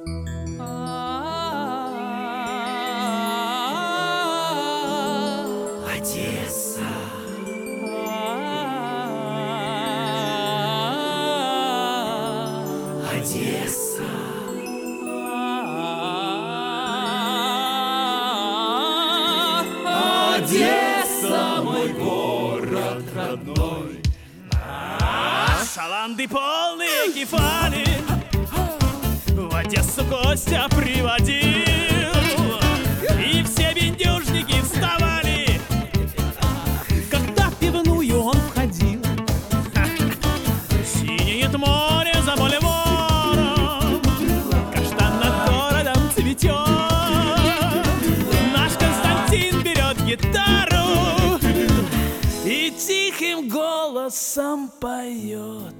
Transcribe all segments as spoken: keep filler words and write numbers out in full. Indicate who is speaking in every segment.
Speaker 1: Одесса. Одесса. Одесса, мой город родной.
Speaker 2: Шаланды полные кефали в Одессу Костя приводил, и все бендюжники вставали, когда в пивную он входил. Синеет море за Боливаром, каштан над городом цветет. Наш Константин берет гитару и тихим голосом поет.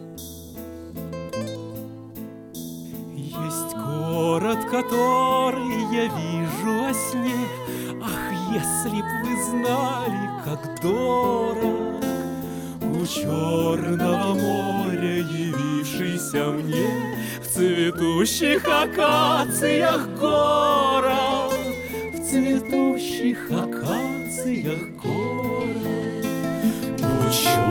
Speaker 2: Есть город, который я вижу во сне. Ах, если б вы знали, как дорог у Черного моря явившийся мне в цветущих акациях город, в цветущих акациях город у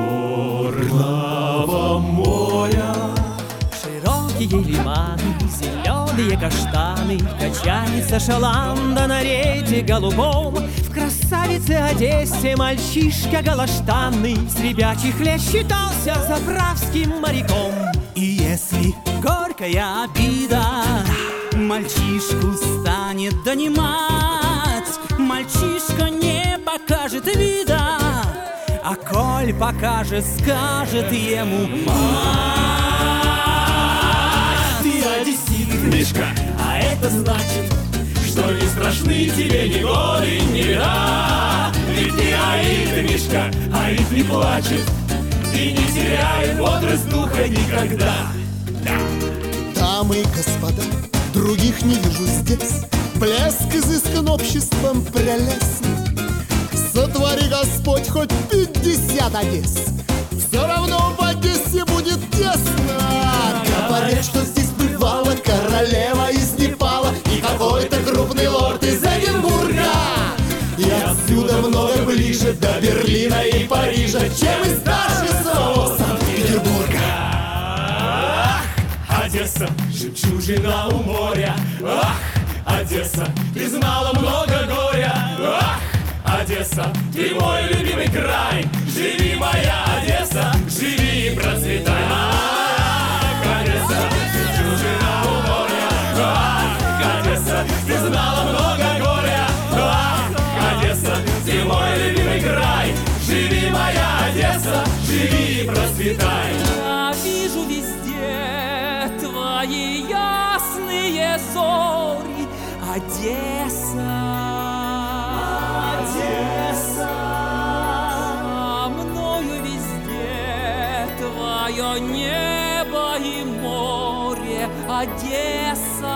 Speaker 2: Черного моря. Широкие лиманы, зеленые каштаны, качается шаланда на рейде голубом. В красавице Одессе мальчишка галаштанный с ребячих лет считался заправским моряком.
Speaker 3: И если горькая обида мальчишку станет донимать, мальчишка не покажет вида, а коль покажет, скажет ему: мать, ты одессит,
Speaker 1: Мишка, а это значит, что не страшны тебе ни годы, ни беда. Ведь ты Аид, Мишка, Аид не плачет и не теряет бодрость духа никогда. Да.
Speaker 4: Дамы и господа, других не вижу здесь. Блеск изыскан обществом прелестным. Сотвори Господь хоть пятьдесят Одесс, все равно в Одессе будет тесно. Говорят, что здесь бывала королева из Непала и какой-то крупный лорд из Эдинбурга. И отсюда много ближе до Берлина и Парижа, чем из даже самого Санкт-Петербурга.
Speaker 1: Ах, Одесса, жемчужина у моря. Ах, Одесса, ты знала много горя. Ах, Одесса, ты мой любимый край. Живи, моя Одесса, живи и процветай. Ах, Одесса, жемчужина у моря. Ах, Одесса, ты знала много горя. Ах, Одесса, ты мой любимый край. Живи, моя Одесса, живи и процветай.
Speaker 2: Я вижу везде твои ясные зори, Одесса.
Speaker 1: Одесса.
Speaker 2: А мною везде твое небо и море, Одесса.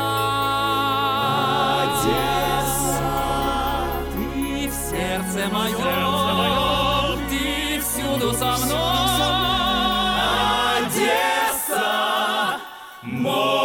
Speaker 1: Одесса.
Speaker 2: Ты в сердце моем, ты всюду со мной.
Speaker 1: Одесса, мой